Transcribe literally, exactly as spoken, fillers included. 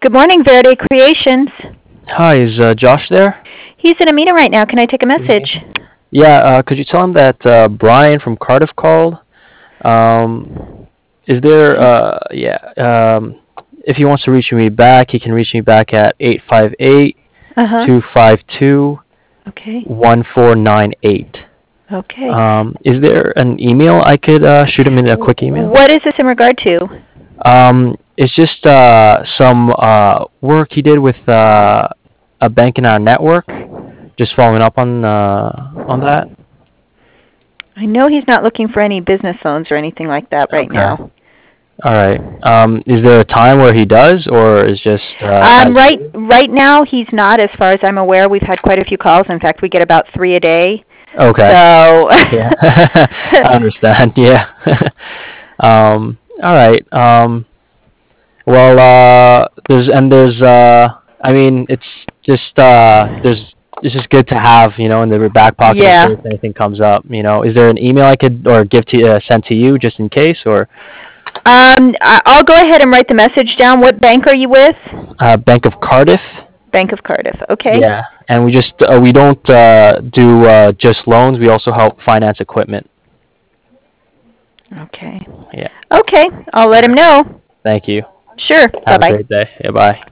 Good morning, Verde Creations. Hi, is uh, Josh there? He's in a meeting right now. Can I take a message? Yeah, uh, could you tell him that uh, Brian from Cardiff called? Um, is there, uh, yeah, um, if he wants to reach me back, he can reach me back at eight five eight, Uh huh. two five two, Okay. one four nine eight. Okay. Um, is there an email I could uh, shoot him in a quick email? What is this in regard to? Um, it's just uh, some uh, work he did with uh, a bank in our network. Just following up on uh, on that. I know he's not looking for any business loans or anything like that right Okay. now. All right. Um, is there a time where he does, or is just uh, Um, as right, needed? right now he's not, as far as I'm aware. We've had quite a few calls. In fact, we get about three a day. Okay. So. Yeah. I understand. Yeah. um. All right. Um. Well. Uh. There's and there's. Uh. I mean, it's just. Uh. There's. It's just good to have, you know, in the back pocket in Yeah. case anything comes up. You know, is there an email I could or give to uh, send to you just in case, or Um, I- I'll go ahead and write the message down. What bank are you with? uh, Bank of Cardiff? Bank of Cardiff. Okay. Yeah, and we just uh, we don't uh, do uh, just loans. We also help finance equipment. Okay. Yeah. Okay. I'll let All him right. know. Thank you. Sure. Bye Have a bye. great day. Yeah. Bye.